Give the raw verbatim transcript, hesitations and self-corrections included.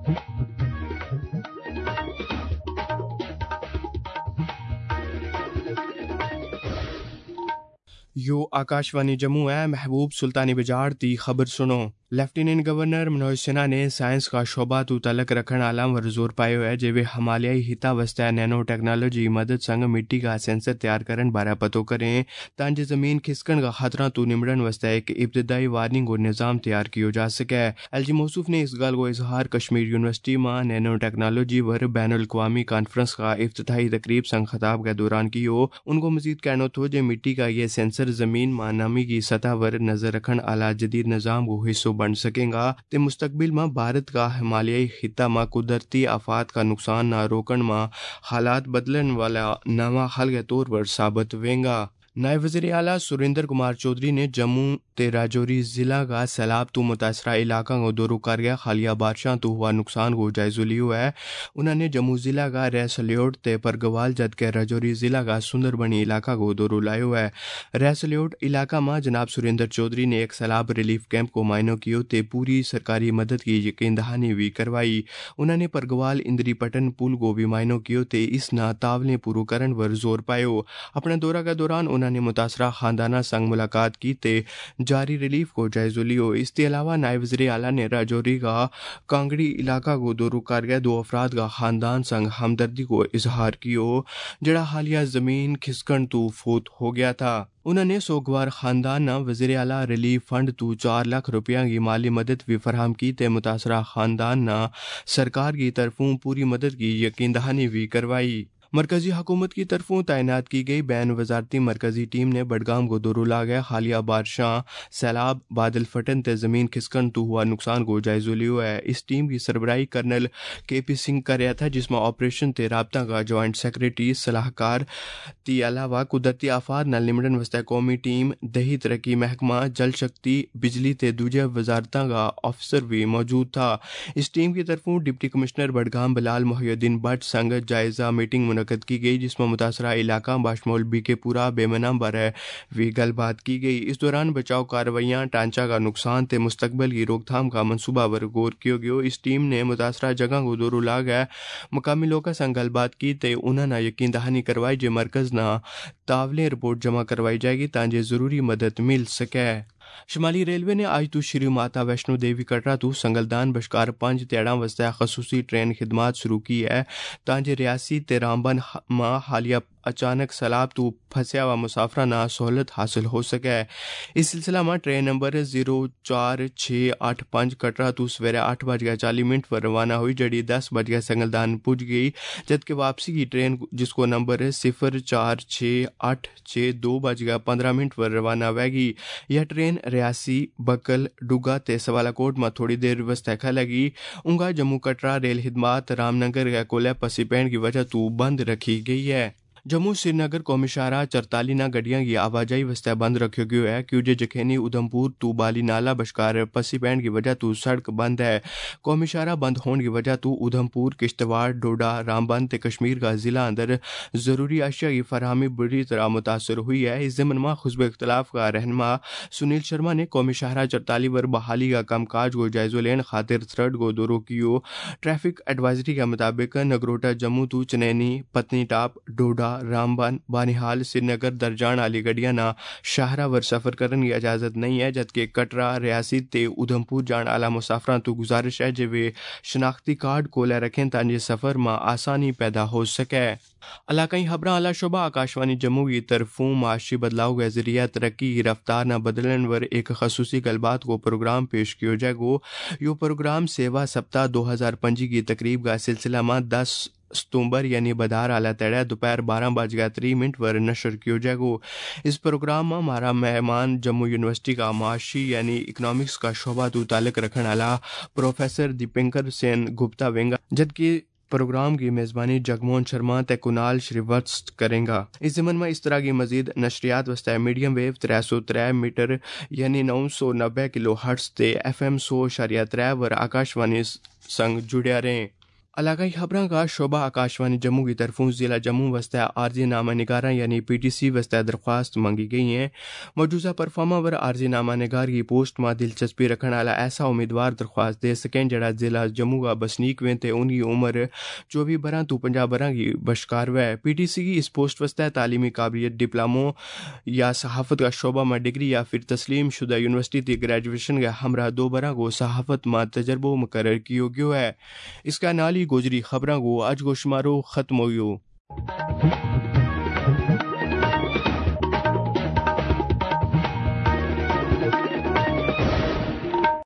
यो आकाशवाणी जम्मू है। महबूब सुल्तानी बजाड़ दी खबर सुनो। लेफ्टिनेंट गवर्नर मनोज सिन्हा ने साइंस का शोबा तू तलक रखण आलम वर जोर पायो है जिवे हिमालयाई हिता वस्ता नैनो टेक्नोलॉजी मदद संग मिट्टी का सेंसर तैयार करन बारे पतो करें तांजे जमीन खिसकन का खतरा तू निमड़न वस्ता एक इब्तदाई वार्निंग और निज़ाम तैयार किया जा सके। एलजी मौसूफ ने इस गल को इजहार कश्मीर यूनिवर्सिटी में नैनो टेक्नोलॉजी वर बैनुल अक़वामी कॉन्फ्रेंस का इफ्तिताही तकरीब संग खिताब के दौरान कियो। उनको मजीद कहना तो जे मिट्टी का ये सेंसर जमीन में नमी की सतह पर नजर रखन आला जदीद निज़ाम को हिस्सों बन सकेगा ते मुस्तकबिल में भारत का हिमालयाई खिता में कुदरती आफात का नुकसान न रोकन में हालात बदलन वाला नवा हल के तौर पर साबित होगा। नायब वज़ीर आला सुरेंद्र कुमार चौधरी ने जम्मू ते राजौरी जिला का सैलाब तो मुतासरा इलाका को दौरो कर गया हालिया बारिशां तो हुआ नुकसान को जायजा लियो है। उन्होंने जम्मू जिला का रैसलियोट ते परगवाल जद के राजौरी जिला का सुंदरबनी इलाका को दौरो लायो है। रैसलियोट इलाका में जनाब सुरेंद्र चौधरी ने एक सैलाब रिलीफ कैंप को मायनो कियो ते पूरी सरकारी मदद की यकीन दहानी भी करवाई। उन्होंने परगवाल इंदरी पटन पुल को भी मायनो कियो ते इस ना तावले पूरो करन वर जोर पायो। अपने दौरा के दौरान उन्होंने मुतासरा खानदाना संग मुलाकात की ते जारी रिलीफ को जायजा लियो। इसके अलावा नायब वज़ीर आला ने राजौरी का कांगड़ी इलाका को दौरो कर गए दो अफराद का खानदान संग हमदर्दी को इजहार कियो जड़ा हालिया जमीन खिसकन तो फौत हो गया था। उन्होंने सोगवार खानदान न वज़ीर आला रिलीफ फंड तू चार लाख रुपया की माली मदद भी फराहम की ते मुतासरा खानदान न सरकार की तरफों पूरी मदद की यकीन दहानी भी करवाई। मरकजी हुकूमत की तरफों तैनात की गई बैन वजारती मरकजी टीम ने बडगाम को दौरो ला गया हालिया बारिशां सैलाब बादल फटन ते जमीन खिसकन तो हुआ नुकसान को जायजा लियो है। इस टीम की सरबराही कर्नल के पी सिंह कर रहा था जिसमें ऑपरेशन ते राबता का ज्वाइंट सेक्रेटरी सलाहकार के अलावा कुदरती आफात नाल निमड़न वस्ते कौमी टीम दही तरक्की महकमा जल शक्ति बिजली ते दूजे वजारतां का अफसर भी मौजूद था। इस टीम की तरफों डिप्टी कमिश्नर बडगाम बिलाल मोहिउद्दीन भट्ट संग जायजा मीटिंग मुनक़द की गई जिसमें मुतासरा इलाका बाशमोल बी के पूरा बेमना बारे भी गलबात की गई। इस दौरान बचाव कार्रवाइयां टांचा का नुकसान ते मुस्तकबिल की रोकथाम का मनसूबा पर गौर किया गया। इस टीम ने मुतासरा जगह को दौरो ला गया मुकामी लोगों संग गलबात की ते उन्होंने यकीन दहानी करवाई जे मरकज ना तावले रिपोर्ट जमा करवाई जाएगी ताकि जरूरी मदद मिल सके। शुमाली रेलवे ने आज तो श्री माता वैष्णो देवी कटरा तो संगलदान बशकार पंज तेड़ा वस्ते खसूसी ट्रेन खिदमात शुरू की है ताकि रियासी ते रामबन मां हालिया अचानक सैलाब तो फंसा हुआ मुसाफरा ना सहूलत हासिल हो सके। इस सिलसिला में ट्रेन नंबर जीरो चार छः अठ पाँच कटरा तो सवेरे आठ बज गए चाली मिनट पर रवाना हुई जड़ी दस बज गए संगलदान पुज गई जबकि वापसी की ट्रेन जिसको नंबर सिफर चार छः अठ छः दो बज गए पंद्रह मिनट पर रवाना होगी। यह ट्रेन रियासी बकल डुगा ते सवालाकोट में थोड़ी देर वस्ते खलेगी। उनका जम्मू कटरा रेल खिदमात रामनगर के कोले पसी पैण की वजह तो बंद रखी गई है। जम्मू श्रीनगर कौमी शाहरा चरताली ना गड्डियां की आवाजाही वस्ते बंद रखियो गयो है क्योंकि जखेनी उधमपुर तू बाली नाला बशकार पसी पैण की वजह तो सड़क बंद है। कौमी शाहरा बंद होने की वजह तो उधमपुर किश्तवाड़ डोडा रामबन ते कश्मीर का जिला अंदर जरूरी अशिया की फरहमी बुरी तरह मुतासर हुई है। इस ज़मन में खुस्ब इख्तलाफ का रहनमा सुनील शर्मा ने कौमी शाहरा चरताली पर बहाली का काम काज को जायजा लेने खातिर थ्रड को दौरो कियो। ट्रैफिक एडवाइजरी के मुताबिक नगरोटा जम्मू तू चनैनी पत्नीटाप डोडा रामबन बानिहाल श्रीनगर दरजान आली गड्डियां ना शाहरा वर सफर करने की इजाजत नहीं है जबकि कटरा रियासी ते उधमपुर जान आला मुसाफरा तो गुजारिश है जे वे शनाख्ती कार्ड को ले रखें ताकि सफर में आसानी पैदा हो सके। इलाकाई खबरां आला शोबा आकाशवाणी जम्मू की तरफों माशी बदलाव के जरिए तरक्की की रफ्तार न बदलन वर एक खसूसी गलबात को प्रोग्राम पेश किया जाएगो। यो प्रोग्राम सेवा सप्ताह दो हजार पंजी की तकरीब का सिलसिला में दस सितंबर यानी बधार आला तड़ा दोपहर बारह बज गया त्री मिनट पर नशर किया जाएगो। इस प्रोग्राम में हमारा मेहमान जम्मू यूनिवर्सिटी का माशी यानी इकनॉमिक्स का शोबा तो ताल्लुक रखने वाला प्रोफेसर दीपेंकर सेन गुप्ता वेंगा जबकि प्रोग्राम की मेज़बानी जगमोहन शर्मा ते कुणाल श्रीवत्स करेंगा। इस ज़मन में इस तरह की मजीद नशरियात वस्ते मीडियम वेव त्रै सौ त्रै मीटर यानी नौ सौ नब्बे किलो हर्ट्स ते एफ एम सौ शरिया त्रै वर आकाशवाणी संग जुड़िया रहें। علاقائی خبراں کا شعبہ آکاشوانی جموں کی طرفوں ضلع جموں وسطی عارضی نامہ نگاراں یعنی پی ٹی سی وسطی درخواست منگی گئی ہیں۔ موجودہ پرفارما ور عارضی نامہ نگار کی پوسٹ میں دلچسپی رکھنے والا ایسا امیدوار درخواست دے سکیں جڑا ضلع جموں کا بسنیک ویں تے ان کی عمر چوبی برہ تو پنجا برہ کی بشکار وے۔ پی ٹی سی کی اس پوسٹ وسطی تعلیمی قابلیت ڈپلوموں یا صحافت کا شعبہ میں ڈگری یا پھر تسلیم شدہ یونیورسٹی تی گریجویشن کے ہمراہ دو برہ کو صحافت میں تجربہ مقرر کیو گیو ہے۔ اس کا نالی گوجری خبراں کو آج کو شمارو ختم ہوئیو۔